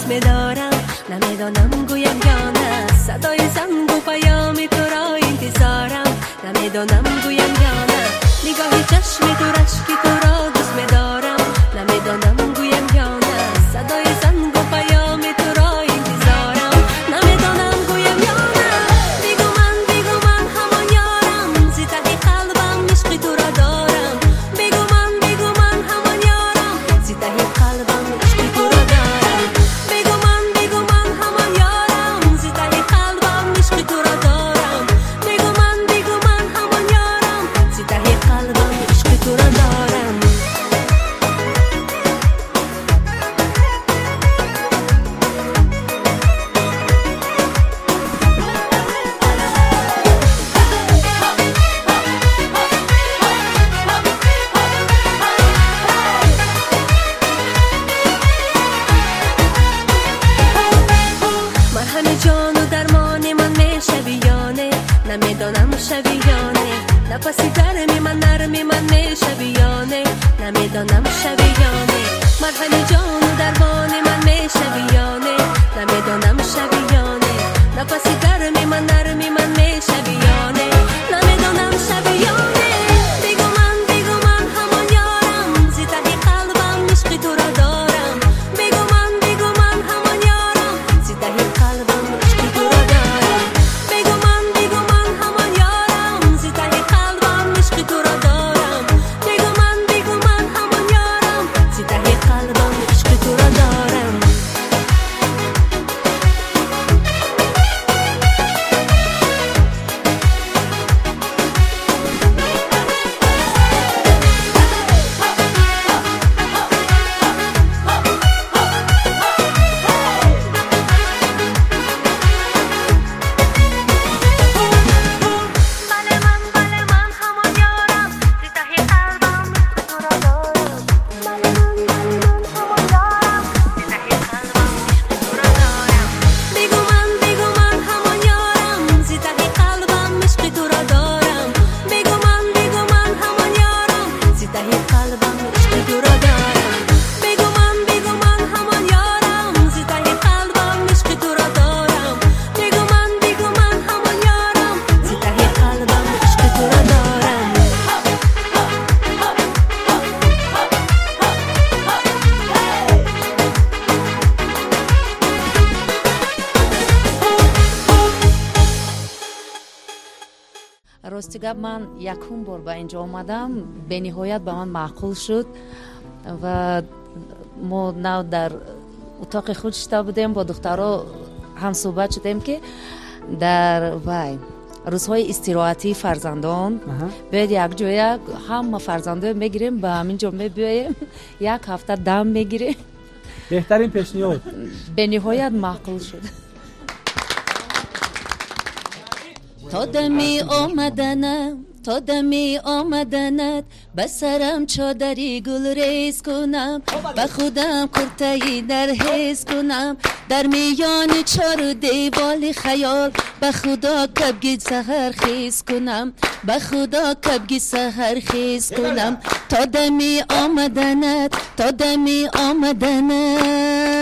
چشم دارم، نمیدانم گویم یا نه. صدای زنگ و پیام تو را انتظارم، نمیدانم گویم یا نه. نگاه چشم تو رشک تو را دوست می‌دارم، نمیدانم گویم یا نه. صدای زنگ و پیام تو را انتظارم، نمیدانم گویم یا نه. بگو من همان یارم، زی ته قلبم عشق تو را دارم. بگو من همان یارم، زی ته قلبم عشق تو را دارم. بگو من همان یارم، زی ته قلبم عشق تو را دارم. بگو من همان یارم، زی ته قلبم عشق تو را دارم. مرهم جان و درمان من میشوی یا نه، نمیدانم شوی یا نه. نفسی گرمی من نرمی من میشوی یا نه، نمیدانم شوی یا نه. مرهم جان و درمان من میشوی یا نه، نمیدانم شوی یا نه. نفسی گرمی من نرمی من میشوی یا نه، نمیدانم شوی یا نه. بگو من همان یارم، زی ته قلبم عشق تو را دارم. بگو من همان یارم، زی ته قلبم عشق تو را دارم. بگو من همان یارم، زی ته قلبم عشق تو را دارم. بگو من همان یارم، زی ته قلبم عشق تو را دارم. بله من همان یارم، زی ته قلبم عشق تو را دارم. بله من همان یارم، زی ته قلبم عشق تو را دارم. بگو من همان یارم، زی ته قلبم عشق تو را دارم. بگو من همان یارم، زی ته قلبم عشق تو را دارم. بگو من همان یارم، زی ته قلبم عشق تو را دارم. بگو من همان یارم، زی ته قلبم عشق تو را دارم. راستی گپ من یکم بار با اینجا آمدم، به نهایت به من معقول شد و ما نو در اتاق خود شده بودیم، با دخترها هم صحبت شدیم که در روزهای استراحتی فرزندان باید یک جای همه فرزندان میگیریم به همین جا میبیاییم، یک هفته دم میگیریم. بهترین پیشنهاد. به نهایت معقول شد. تا دمی آمدنت بسرم چادری گل ریز کنم، به خودم کرتهی در حیز کنم، در میان چار دیوال خیال به خدا کبگی سحر خیز کنم، به خدا کبگی سحر خیز کنم. تا دمی آمدنت